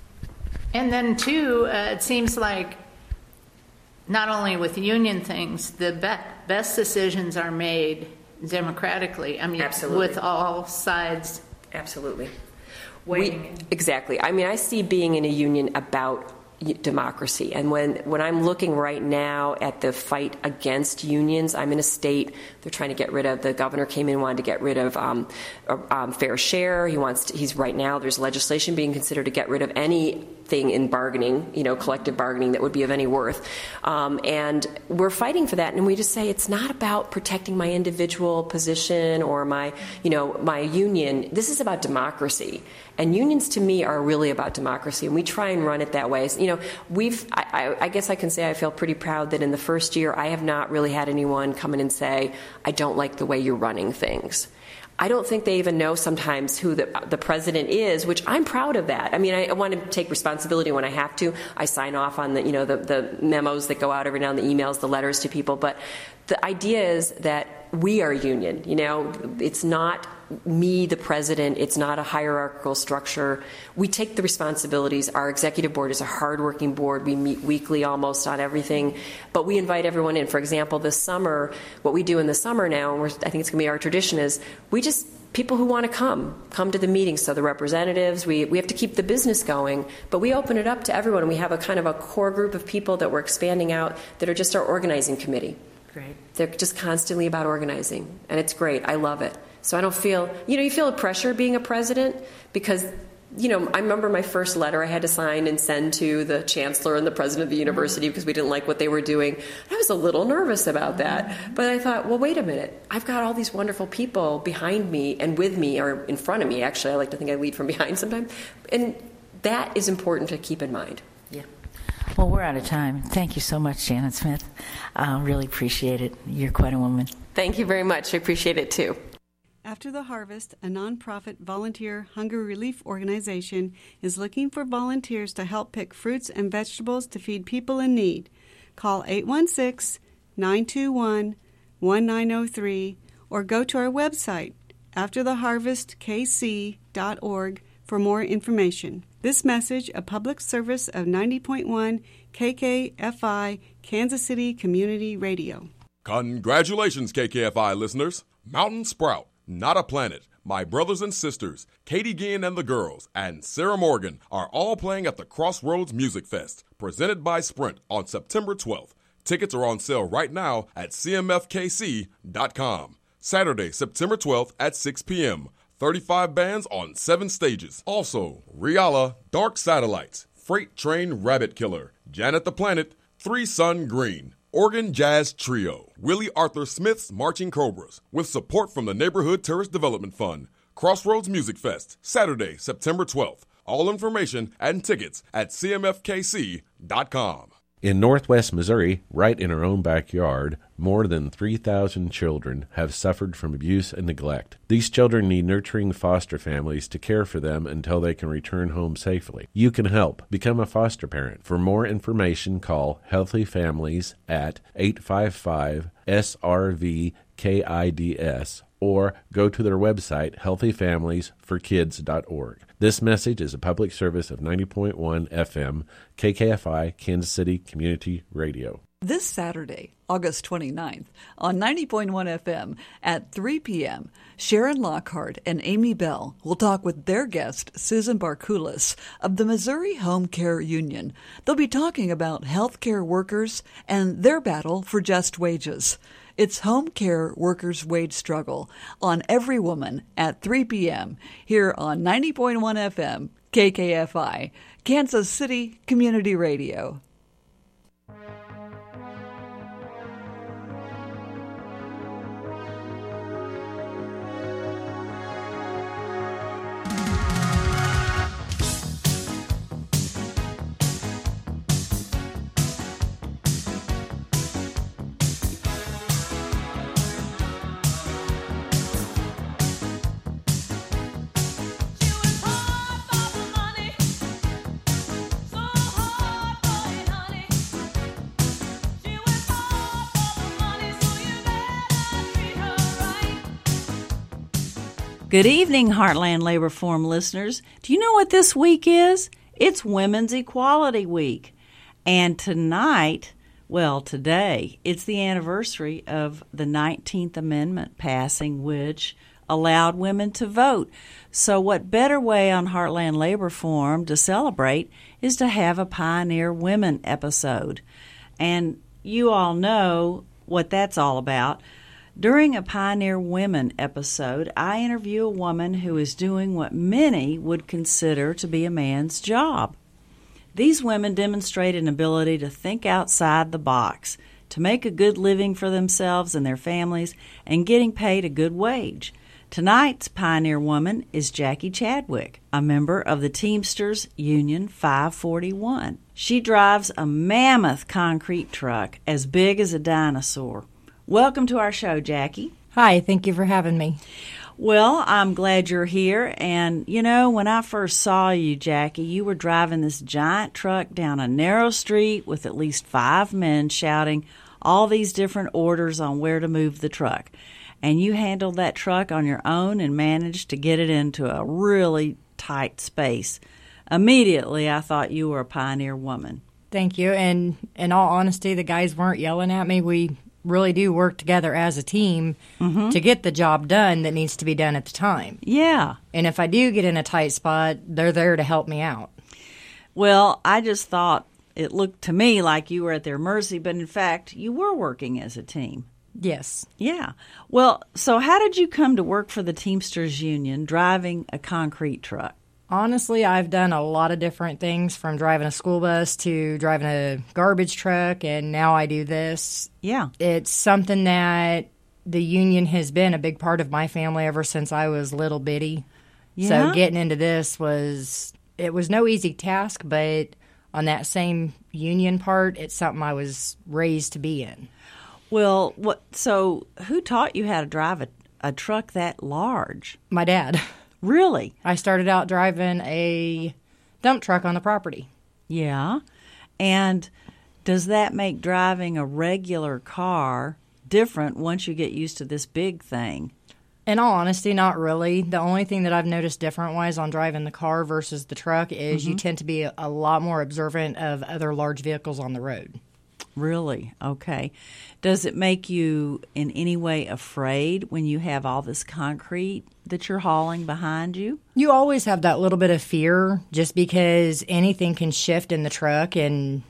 And then, too, uh, it seems like not only with union things, the be- best decisions are made democratically. I mean, absolutely. With all sides. Absolutely. We, exactly. I mean, I see being in a union about democracy. And when, when I'm looking right now at the fight against unions, I'm in a state they're trying to get rid of. The governor came in and wanted to get rid of um, um, fair share. He wants to, he's right now there's legislation being considered to get rid of anything in bargaining, you know, collective bargaining that would be of any worth. Um, and we're fighting for that. And we just say it's not about protecting my individual position or my, you know, my union. This is about democracy. And unions, to me, are really about democracy, and we try and run it that way. You know, we've, I, I guess I can say I feel pretty proud that in the first year, I have not really had anyone come in and say, I don't like the way you're running things. I don't think they even know sometimes who the, the president is, which I'm proud of that. I mean, I, I want to take responsibility when I have to. I sign off on the, you know, the, the memos that go out every now and then, the emails, the letters to people. But the idea is that we are a union. You know, it's not me, the president. It's not a hierarchical structure. We take the responsibilities. Our executive board is a hardworking board. We meet weekly almost on everything, but we invite everyone in. For example, this summer, what we do in the summer now, and we're, I think it's going to be our tradition, is we just people who want to come, come to the meetings. So the representatives, we, we have to keep the business going, but we open it up to everyone. We have a kind of a core group of people that we're expanding out that are just our organizing committee. Great. They're just constantly about organizing, and it's great. I love it. So I don't feel, you know, you feel a pressure being a president because, you know, I remember my first letter I had to sign and send to the chancellor and the president of the university because we didn't like what they were doing. I was a little nervous about that. But I thought, well, wait a minute. I've got all these wonderful people behind me and with me, or in front of me, actually. I like to think I lead from behind sometimes. And that is important to keep in mind. Yeah. Well, we're out of time. Thank you so much, Janet Smith. I uh, really appreciate it. You're quite a woman. Thank you very much. I appreciate it, too. After the Harvest, a nonprofit volunteer hunger relief organization, is looking for volunteers to help pick fruits and vegetables to feed people in need. Call eight one six, nine two one, one nine zero three or go to our website, after the harvest k c dot org, for more information. This message, a public service of ninety point one K K F I, Kansas City Community Radio. Congratulations, K K F I listeners. Mountain Sprout, Not a Planet, My Brothers and Sisters, Katie Ginn and the Girls, and Sarah Morgan are all playing at the Crossroads Music Fest, presented by Sprint on September twelfth. Tickets are on sale right now at c m f k c dot com. Saturday, September twelfth at six p.m. thirty-five bands on seven stages. Also, Riala, Dark Satellites, Freight Train Rabbit Killer, Janet the Planet, Three Sun Green, Organ Jazz Trio, Willie Arthur Smith's Marching Cobras, with support from the Neighborhood Tourist Development Fund. Crossroads Music Fest, Saturday, September twelfth. All information and tickets at c m f k c dot com. In northwest Missouri, right in our own backyard, more than three thousand children have suffered from abuse and neglect. These children need nurturing foster families to care for them until they can return home safely. You can help. Become a foster parent. For more information, call Healthy Families at eight five five S R V K I D S or go to their website, healthy families for kids dot org. This message is a public service of ninety point one F M, K K F I, Kansas City Community Radio. This Saturday, August twenty-ninth, on ninety point one F M at three p.m., Sharon Lockhart and Amy Bell will talk with their guest, Susan Barkulis, of the Missouri Home Care Union. They'll be talking about health care workers and their battle for just wages. It's Home Care Workers' Wage Struggle on Every Woman at three p.m. here on ninety point one F M, K K F I, Kansas City Community Radio. Good evening, Heartland Labor Forum listeners. Do you know what this week is? It's Women's Equality Week. And tonight, well, today, it's the anniversary of the nineteenth Amendment passing, which allowed women to vote. So what better way on Heartland Labor Forum to celebrate is to have a Pioneer Women episode. And you all know what that's all about. During a Pioneer Women episode, I interview a woman who is doing what many would consider to be a man's job. These women demonstrate an ability to think outside the box, to make a good living for themselves and their families, and getting paid a good wage. Tonight's Pioneer Woman is Jackie Chadwick, a member of the Teamsters Union five forty-one. She drives a mammoth concrete truck as big as a dinosaur. Welcome to our show, Jackie. Hi, thank you for having me. Well, I'm glad you're here. And, you know, when I first saw you, Jackie, you were driving this giant truck down a narrow street with at least five men shouting all these different orders on where to move the truck. And you handled that truck on your own and managed to get it into a really tight space. Immediately, I thought you were a Pioneer Woman. Thank you. And in all honesty, the guys weren't yelling at me. We really do work together as a team mm-hmm. to get the job done that needs to be done at the time. Yeah. And if I do get in a tight spot, they're there to help me out. Well, I just thought it looked to me like you were at their mercy, but in fact, you were working as a team. Yes. Yeah. Well, so how did you come to work for the Teamsters Union driving a concrete truck? Honestly, I've done a lot of different things, from driving a school bus to driving a garbage truck, and now I do this. Yeah. It's something that the union has been a big part of my family ever since I was little bitty. Yeah. So getting into this was, it was no easy task, but on that same union part, it's something I was raised to be in. Well, what? So who taught you how to drive a, a truck that large? My dad. Really? I started out driving a dump truck on the property. Yeah. And does that make driving a regular car different once you get used to this big thing? In all honesty, not really. The only thing that I've noticed different-wise on driving the car versus the truck is mm-hmm. you tend to be a, a lot more observant of other large vehicles on the road. Really? Okay. Does it make you in any way afraid when you have all this concrete that you're hauling behind you? You always have that little bit of fear just because anything can shift in the truck, and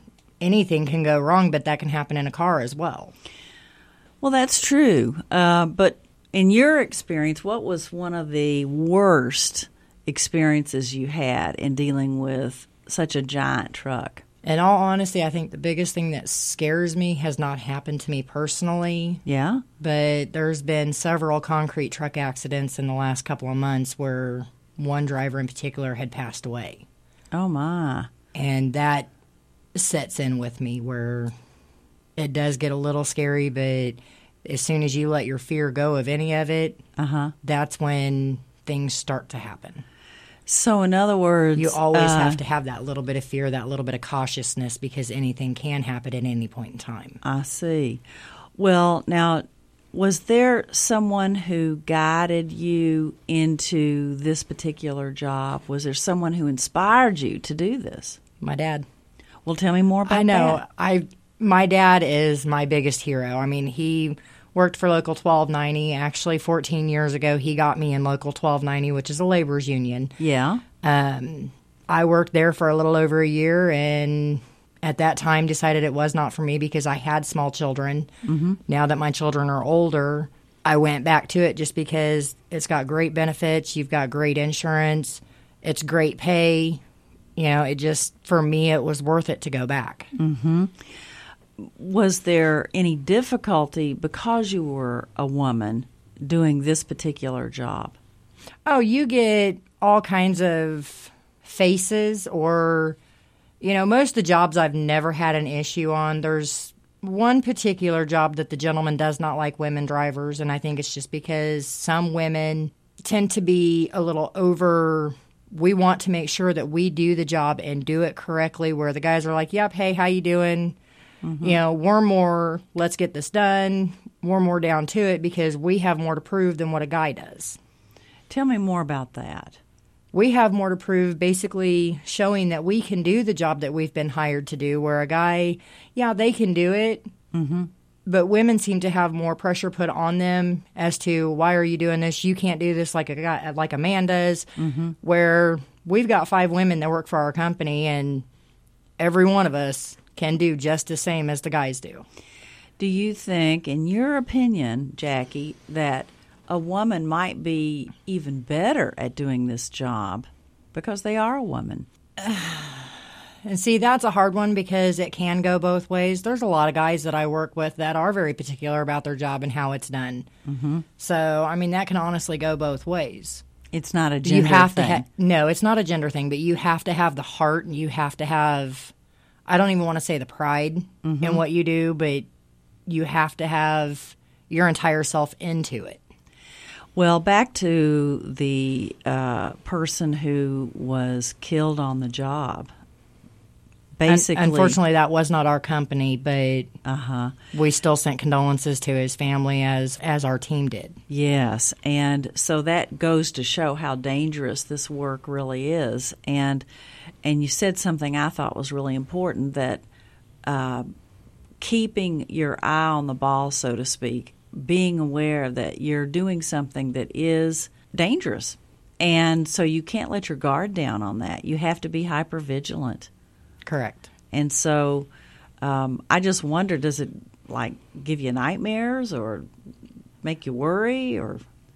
anything can go wrong, but that can happen in a car as well. Well, that's true. Uh, but in your experience, what was one of the worst experiences you had in dealing with such a giant truck? In all honesty, I think the biggest thing that scares me has not happened to me personally. Yeah? But there's been several concrete truck accidents in the last couple of months where one driver in particular had passed away. Oh, my. And that sets in with me where it does get a little scary, but as soon as you let your fear go of any of it, uh-huh. that's when things start to happen. So, in other words, you always uh, have to have that little bit of fear, that little bit of cautiousness, because anything can happen at any point in time. I see. Well, now, was there someone who guided you into this particular job? Was there someone who inspired you to do this? My dad. Well, tell me more about that. I know. that. I my dad is my biggest hero. I mean, he worked for Local twelve ninety. Actually, fourteen years ago, he got me in Local twelve ninety, which is a labor's union. Yeah. Um, I worked there for a little over a year, and at that time decided it was not for me because I had small children. Mm-hmm. Now that my children are older, I went back to it just because it's got great benefits. You've got great insurance. It's great pay. You know, it just, for me, it was worth it to go back. Mm-hmm. Was there any difficulty because you were a woman doing this particular job? Oh, you get all kinds of faces or, you know, most of the jobs I've never had an issue on. There's one particular job that the gentleman does not like women drivers, and I think it's just because some women tend to be a little over... We want to make sure that we do the job and do it correctly, where the guys are like, yep, hey, how you doing? Mm-hmm. You know, we're more, let's get this done. We're more down to it because we have more to prove than what a guy does. Tell me more about that. We have more to prove, basically showing that we can do the job that we've been hired to do, where a guy, yeah, they can do it. Mm-hmm. But women seem to have more pressure put on them as to, why are you doing this? You can't do this like a guy, like a man does. Mm-hmm. Where we've got five women that work for our company, and every one of us can do just the same as the guys do. Do you think, in your opinion, Jackie, that a woman might be even better at doing this job because they are a woman? And see, that's a hard one because it can go both ways. There's a lot of guys that I work with that are very particular about their job and how it's done. Mm-hmm. So, I mean, that can honestly go both ways. It's not a gender you have thing. To ha- no, it's not a gender thing, but you have to have the heart and you have to have, I don't even want to say the pride mm-hmm. in what you do, but you have to have your entire self into it. Well, back to the uh, person who was killed on the job. Basically, unfortunately, that was not our company, but uh-huh. we still sent condolences to his family as as our team did. Yes, and so that goes to show how dangerous this work really is. And and you said something I thought was really important, that uh, keeping your eye on the ball, so to speak, being aware that you're doing something that is dangerous. And so you can't let your guard down on that. You have to be hypervigilant. Correct. And so um, I just wonder, does it, like, give you nightmares or make you worry? Or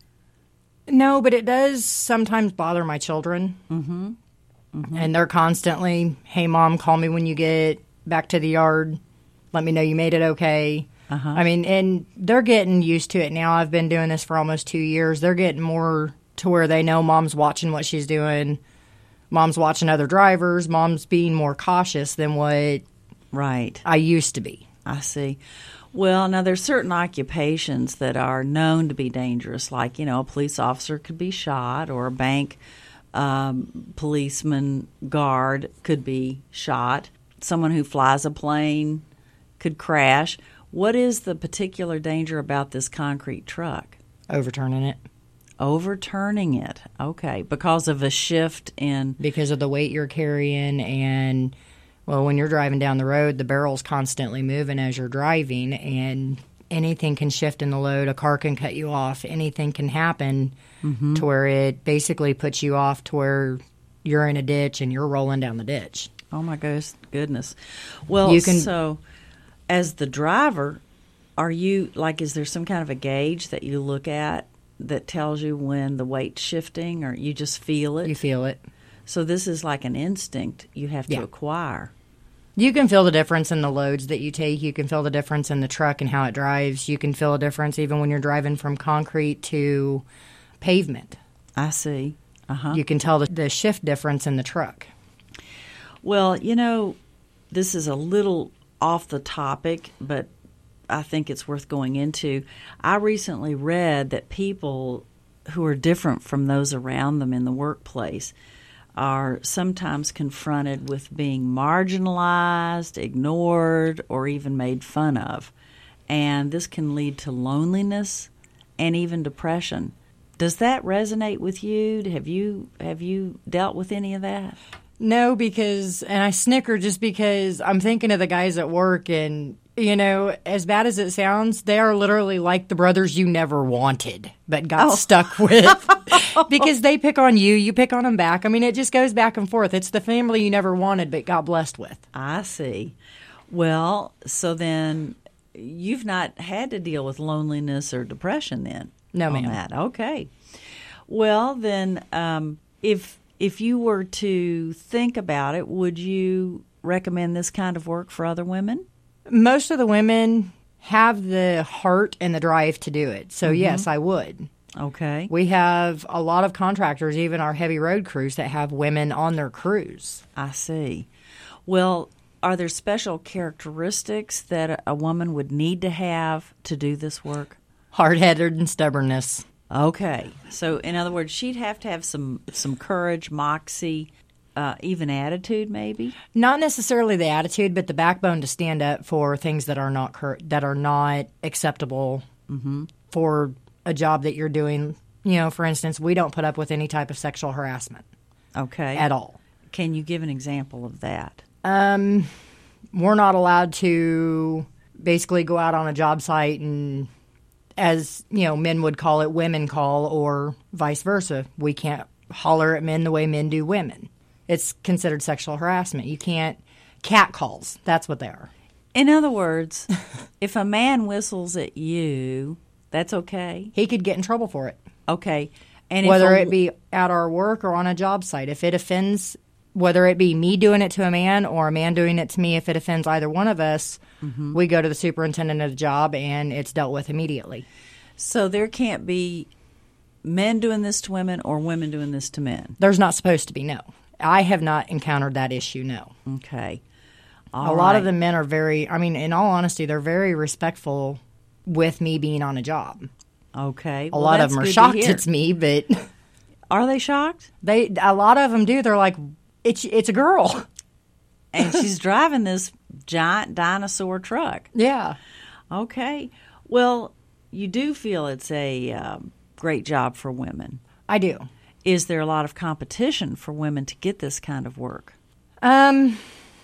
No, but it does sometimes bother my children. Mm-hmm. Mm-hmm. And they're constantly, hey, Mom, call me when you get back to the yard. Let me know you made it okay. Uh-huh. I mean, and they're getting used to it now. I've been doing this for almost two years. They're getting more to where they know Mom's watching what she's doing. Mom's watching other drivers. Mom's being more cautious than what right. I used to be. I see. Well, now there's certain occupations that are known to be dangerous, like, you know, a police officer could be shot, or a bank um, policeman guard could be shot. Someone who flies a plane could crash. What is the particular danger about this concrete truck? Overturning it. Overturning it. Okay. Because of a shift in... Because of the weight you're carrying, and, well, when you're driving down the road, the barrel's constantly moving as you're driving, and anything can shift in the load. A car can cut you off. Anything can happen mm-hmm. to where it basically puts you off to where you're in a ditch and you're rolling down the ditch. Oh my goodness, goodness. Well, You can- so as the driver, are you like? Is there some kind of a gauge that you look at that tells you when the weight's shifting, or you just feel it? You feel it. So this is like an instinct you have to Yeah. acquire. You can feel the difference in the loads that you take. You can feel the difference in the truck and how it drives. You can feel a difference even when you're driving from concrete to pavement. I see. Uh-huh. You can tell the, the shift difference in the truck. Well, you know, this is a little off the topic, but I think it's worth going into. I recently read that people who are different from those around them in the workplace are sometimes confronted with being marginalized, ignored, or even made fun of. And this can lead to loneliness and even depression. Does that resonate with you? Have you have you dealt with any of that? No, because, and I snicker just because I'm thinking of the guys at work, and, you know, as bad as it sounds, they are literally like the brothers you never wanted but got Oh. stuck with. Because they pick on you, you pick on them back. I mean, it just goes back and forth. It's the family you never wanted but got blessed with. I see. Well, so then you've not had to deal with loneliness or depression then? No, on ma'am. That. Okay. Well, then, um, if if you were to think about it, would you recommend this kind of work for other women? Most of the women have the heart and the drive to do it. So, Mhm. yes, I would. Okay. We have a lot of contractors, even our heavy road crews, that have women on their crews. I see. Well, are there special characteristics that a- a woman would need to have to do this work? Hard-headed and stubbornness. Okay. So, in other words, she'd have to have some, some courage, moxie, uh, even attitude, maybe? Not necessarily the attitude, but the backbone to stand up for things that are not cur- that are not acceptable Mm-hmm. for a job that you're doing. You know, for instance, we don't put up with any type of sexual harassment. Okay. At all. Can you give an example of that? Um, we're not allowed to basically go out on a job site and, as you know, men would call it, women call, or vice versa. We can't holler at men the way men do women. It's considered sexual harassment. You can't cat calls. That's what they are. In other words, if a man whistles at you, that's okay? He could get in trouble for it. Okay. And Whether if a, it be at our work or on a job site. If it offends, whether it be me doing it to a man or a man doing it to me, if it offends either one of us, Mhm. we go to the superintendent of the job and it's dealt with immediately. So there can't be men doing this to women or women doing this to men? There's not supposed to be, no. I have not encountered that issue, no. Okay. A All lot of right. the men are very, I mean, in all honesty, they're very respectful with me being on a job. Okay. A Well, lot of that's them are good to shocked hear. it's me, but Are they shocked? they a lot of them do. They're like, it's it's a girl. And she's driving this giant dinosaur truck. Yeah. Okay. Well, you do feel it's a um, great job for women. I do. Is there a lot of competition for women to get this kind of work? Um,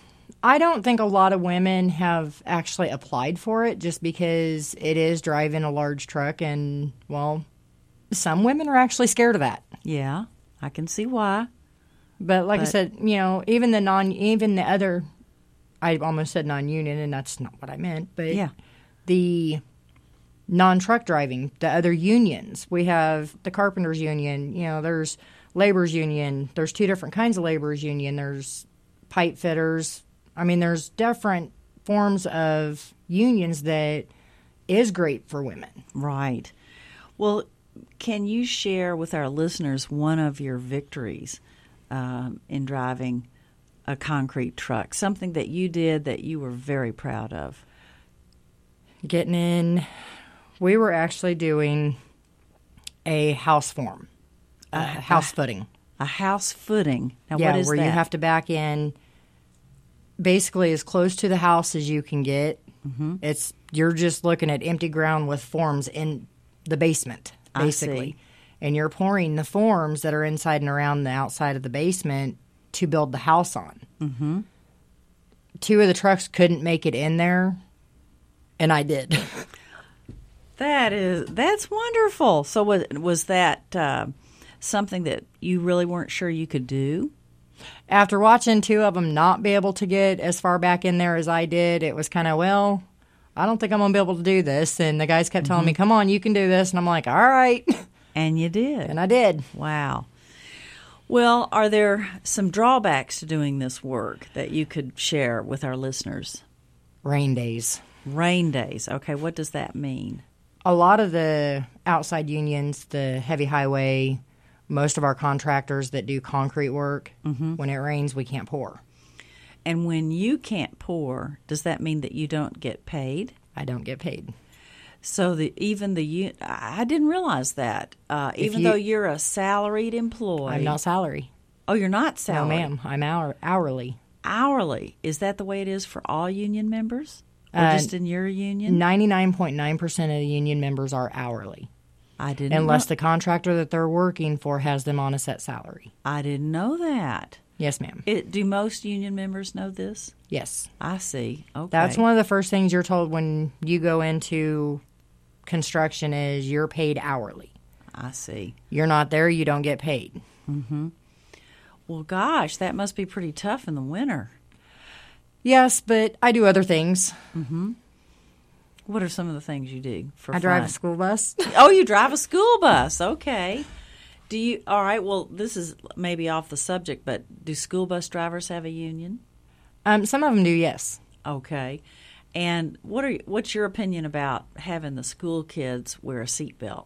I don't think a lot of women have actually applied for it just because it is driving a large truck, and, well, some women are actually scared of that. Yeah, I can see why. But like I But- said, you know, even the non, even the other, I almost said non-union, and that's not what I meant. But Yeah. the non-truck driving, the other unions, we have the carpenters union. You know, there's laborers union. There's two different kinds of laborers union. There's pipe fitters. I mean, there's different forms of unions that is great for women. Right. Well, can you share with our listeners one of your victories um, in driving a concrete truck? Something that you did that you were very proud of? Getting in, we were actually doing a house form, a Uh, house a- footing. A house footing. Now, yeah, what is where that? you have to back in basically as close to the house as you can get. Mm-hmm. It's you're just looking at empty ground with forms in the basement, I basically. see. And you're pouring the forms that are inside and around the outside of the basement to build the house on. Mm-hmm. Two of the trucks couldn't make it in there, and I did. That is that's wonderful. So was was that uh, something that you really weren't sure you could do? After watching two of them not be able to get as far back in there as I did, it was kind of, well, I don't think I'm going to be able to do this. And the guys kept telling Mm-hmm. me, come on, you can do this. And I'm like, all right. And you did. And I did. Wow. Well, are there some drawbacks to doing this work that you could share with our listeners? Rain days. Rain days. Okay, what does that mean? A lot of the outside unions, the heavy highway, most of our contractors that do concrete work, Mhm. when it rains, we can't pour. And when you can't pour, does that mean that you don't get paid? I don't get paid. So the even the u- I didn't realize that. Uh, If even you- though you're a salaried employee, I'm not salary. Oh, you're not salaried. No, ma'am. I'm hour- hourly. Hourly. Is that the way it is for all union members, or Uh, just in your union? ninety-nine point nine percent of the union members are hourly. I didn't. Unless know, the contractor that they're working for has them on a set salary. I didn't know that. Yes, ma'am. It, do most union members know this? Yes. I see. Okay. That's one of the first things you're told when you go into construction is you're paid hourly. I see. You're not there, you don't get paid. Mm-hmm. Well, gosh, that must be pretty tough in the winter. Yes, but I do other things. Mm-hmm. What are some of the things you do for I drive fun? a school bus. Oh, you drive a school bus. Okay. Do you? All right. Well, this is maybe off the subject, but do school bus drivers have a union? Um, some of them do, yes. Okay. And what are what's your opinion about having the school kids wear a seatbelt?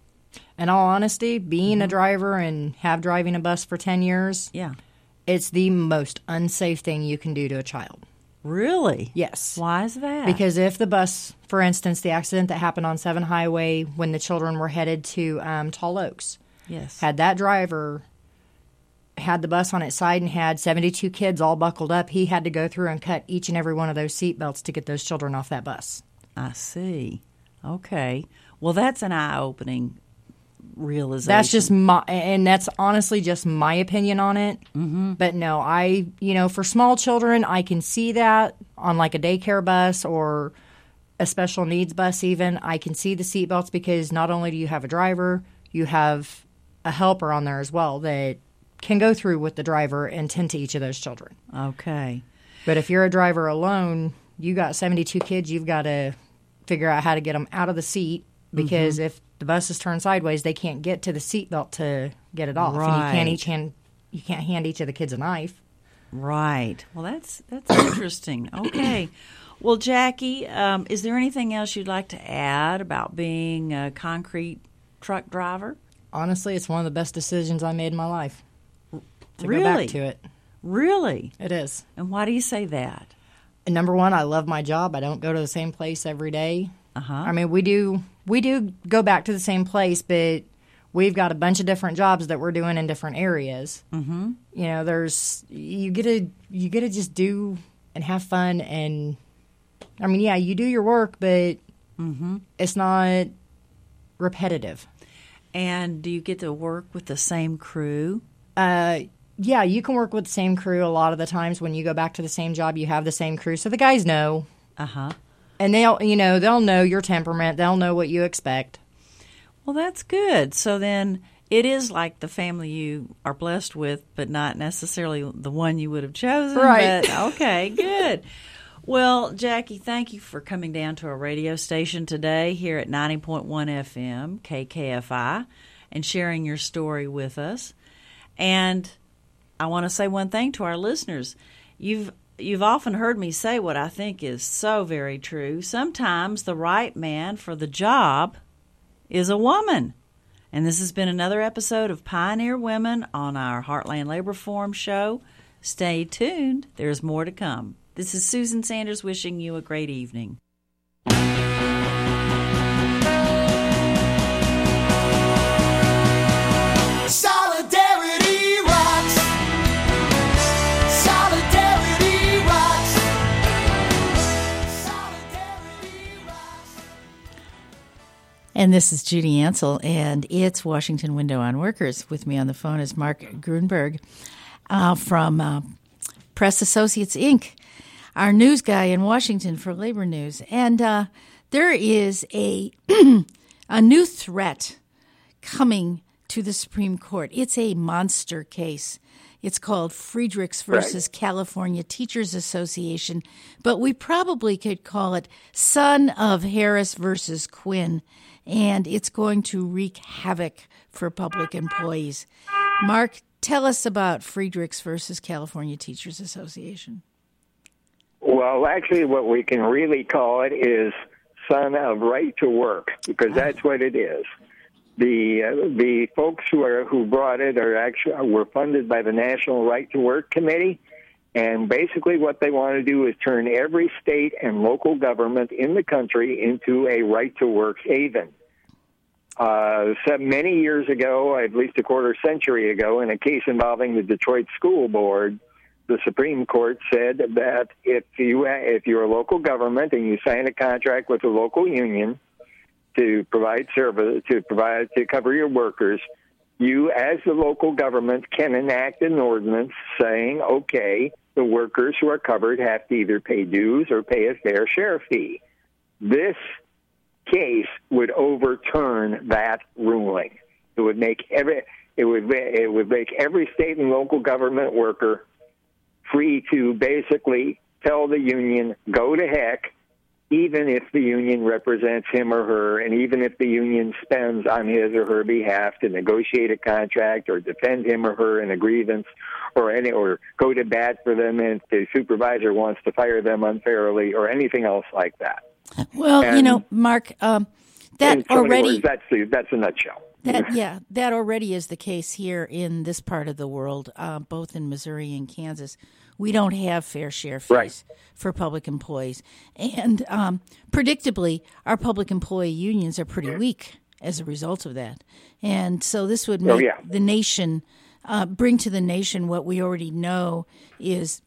In all honesty, being Mm-hmm. a driver and have driving a bus for ten years, yeah, it's the most unsafe thing you can do to a child. Really? Yes. Why is that? Because if the bus, for instance, the accident that happened on seven Highway when the children were headed to um, Tall Oaks, yes, had that driver had the bus on its side and had seventy-two kids all buckled up, he had to go through and cut each and every one of those seat belts to get those children off that bus. I see. Okay. Well, that's an eye-opening realization. That's just my, and that's honestly just my opinion on it. Mm-hmm. But no, I, you know, for small children, I can see that on like a daycare bus or a special needs bus even. I can see the seatbelts because not only do you have a driver, you have a helper on there as well that can go through with the driver and tend to each of those children. Okay. But if you're a driver alone, you got seventy-two kids, you've got to figure out how to get them out of the seat because Mhm. if the bus is turned sideways, they can't get to the seatbelt to get it off. And you Right. can't each hand you can't hand each of the kids a knife. Right. Well, that's that's interesting. Okay. Well, Jackie, um, is there anything else you'd like to add about being a concrete truck driver? Honestly, it's one of the best decisions I made in my life. To Really? go back to it. Really? It is. And why do you say that? And number one, I love my job. I don't go to the same place every day. Uh-huh. I mean, we do we do go back to the same place, but we've got a bunch of different jobs that we're doing in different areas. Mm-hmm. You know, there's you get to you get to just do and have fun, and I mean, yeah, you do your work, but Mm-hmm. it's not repetitive. And do you get to work with the same crew? Uh, yeah, you can work with the same crew a lot of the times. When you go back to the same job, you have the same crew, so the guys know. Uh-huh. And they'll, you know, they'll know your temperament. They'll know what you expect. Well, that's good. So then it is like the family you are blessed with, but not necessarily the one you would have chosen. Right. But, okay, good. Well, Jackie, thank you for coming down to our radio station today here at ninety point one F M, K K F I, and sharing your story with us. And I want to say one thing to our listeners. You've You've often heard me say what I think is so very true. Sometimes the right man for the job is a woman. And this has been another episode of Pioneer Women on our Heartland Labor Forum show. Stay tuned. There's more to come. This is Susan Sanders wishing you a great evening. Solidarity rocks. Solidarity rocks. Solidarity rocks. And this is Judy Ansell, and it's Washington Window on Workers. With me on the phone is Mark Grunberg uh, from uh, Press Associates, Incorporated, our news guy in Washington for labor news. And uh, there is a a new threat coming to the Supreme Court. It's a monster case. It's called Friedrichs versus right. California Teachers Association, but we probably could call it Son of Harris versus Quinn, and it's going to wreak havoc for public employees. Mark, tell us about Friedrichs versus California Teachers Association. Well, actually, what we can really call it is Son of Right to Work, because that's what it is. The uh, the folks who are who brought it are actually were funded by the National Right to Work Committee, and basically what they want to do is turn every state and local government in the country into a right to work haven. Uh, so many years ago, at least a quarter century ago, in a case involving the Detroit School Board, the Supreme Court said that if you if you're a local government and you sign a contract with a local union to provide service to provide to cover your workers, you as the local government can enact an ordinance saying, okay, the workers who are covered have to either pay dues or pay a fair share fee. This case would overturn that ruling. It would make every it would it would make every state and local government worker free to basically tell the union, go to heck, even if the union represents him or her, and even if the union spends on his or her behalf to negotiate a contract or defend him or her in a grievance, or any or go to bat for them if the supervisor wants to fire them unfairly, or anything else like that. Well, and, you know, Mark, um, that so already words, that's the, that's a nutshell. That, yeah, that already is the case here in this part of the world, uh, both in Missouri and Kansas. We don't have fair share fees right. for public employees. And um, predictably, our public employee unions are pretty weak as a result of that. And so this would make oh, yeah. the nation, uh, bring to the nation what we already know is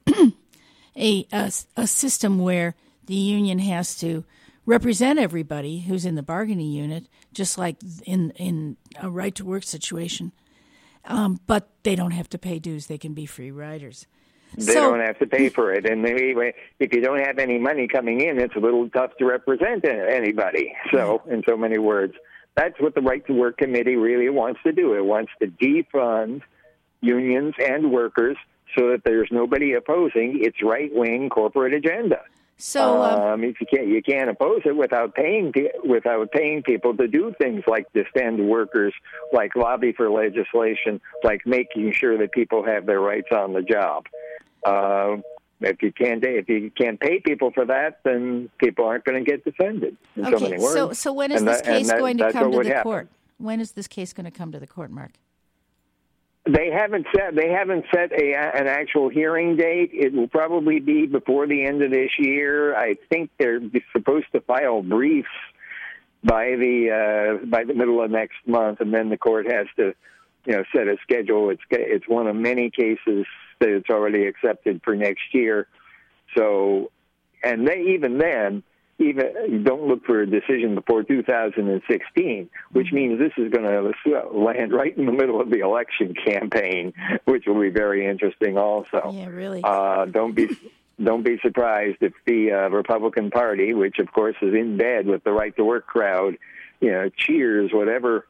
a, a, a system where the union has to represent everybody who's in the bargaining unit, just like in in a right-to-work situation. Um, but they don't have to pay dues. They can be free riders. They so, don't have to pay for it. And anyway, if you don't have any money coming in, it's a little tough to represent anybody. So, in so many words, that's what the Right to Work Committee really wants to do. It wants to defund unions and workers so that there's nobody opposing its right-wing corporate agenda. So um, um, if you can't, you can't oppose it without paying without paying people to do things like defend workers, like lobby for legislation, like making sure that people have their rights on the job. Uh, if you can't if you can't pay people for that, then people aren't going to get defended. In okay, so many words. so so when is and this that, case that, going to come to the happen. court? When is this case going to come to the court, Mark? They haven't set. They haven't set a an actual hearing date. It will probably be before the end of this year. I think they're supposed to file briefs by the uh, by the middle of next month, and then the court has to, you know, set a schedule. It's it's one of many cases that it's already accepted for next year. So, and they even then. Even don't look for a decision before two thousand sixteen, which means this is going to land right in the middle of the election campaign, which will be very interesting. Also, yeah, really. Uh, don't be don't be surprised if the uh, Republican Party, which of course is in bed with the Right to Work crowd, you know, cheers whatever,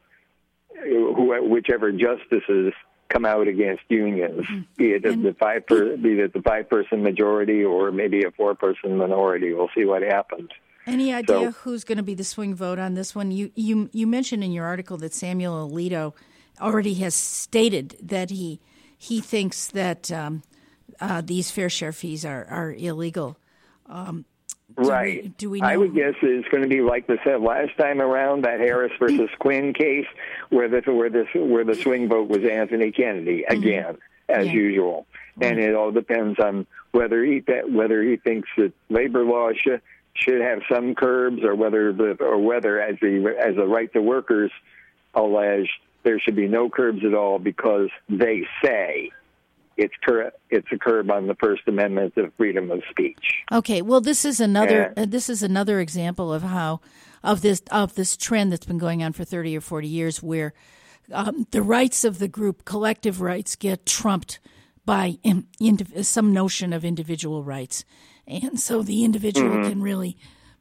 wh- whichever justices come out against unions, mm-hmm. be it and, the five per, be it the five person majority or maybe a four person minority. We'll see what happens. Any idea so, who's going to be the swing vote on this one? You you you mentioned in your article that Samuel Alito already has stated that he he thinks that um, uh, these fair share fees are are illegal. Um, do right. We, do we know? I would guess it's going to be like the said last time around, that Harris versus Quinn case, where the where the where the swing vote was Anthony Kennedy again, mm-hmm. as yeah. usual. Mm-hmm. And it all depends on whether he whether he thinks that labor law should should have some curbs, or whether the or whether as the as the right to workers allege there should be no curbs at all, because they say it's cur- it's a curb on the First Amendment of freedom of speech. Okay, well, this is another yeah. uh, this is another example of how of this of this trend that's been going on for thirty or forty years, where um, the rights of the group, collective rights, get trumped by in, in, some notion of individual rights, and so the individual mm-hmm. can really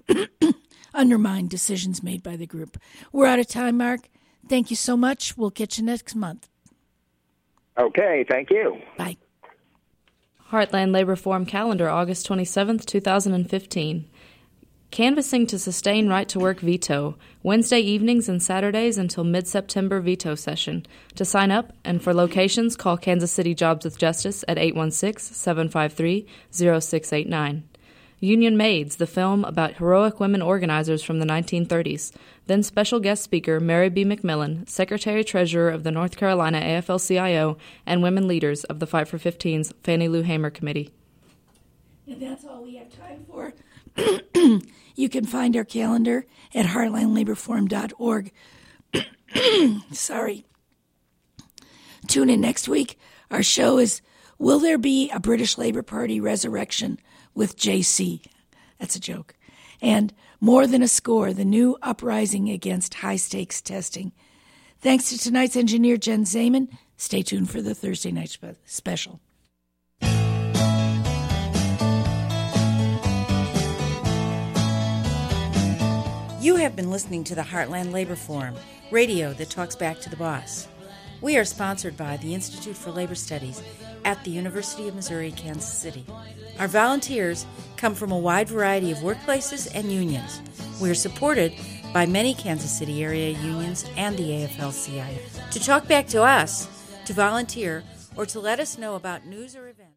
undermine decisions made by the group. We're out of time, Mark. Thank you so much. We'll catch you next month. Okay, thank you. Bye. Heartland Labor Forum calendar, August twenty-seventh, two thousand fifteen. Canvassing to sustain right to work veto, Wednesday evenings and Saturdays until mid-September veto session. To sign up and for locations, call Kansas City Jobs with Justice at eight one six, seven five three, zero six eight nine. Union Maids, the film about heroic women organizers from the nineteen thirties. Then special guest speaker Mary B. McMillan, Secretary-Treasurer of the North Carolina A F L C I O, and women leaders of the Fight for fifteen's Fannie Lou Hamer Committee. And that's all we have time for. You can find our calendar at heartland labor forum dot org. Sorry. Tune in next week. Our show is Will There Be a British Labour Party Resurrection with J C? That's a joke. And More Than a Score, the new uprising against high-stakes testing. Thanks to tonight's engineer, Jen Zeman. Stay tuned for the Thursday night spe- special. You have been listening to the Heartland Labor Forum, radio that talks back to the boss. We are sponsored by the Institute for Labor Studies at the University of Missouri, Kansas City. Our volunteers come from a wide variety of workplaces and unions. We are supported by many Kansas City area unions and the A F L C I O. To talk back to us, to volunteer, or to let us know about news or events,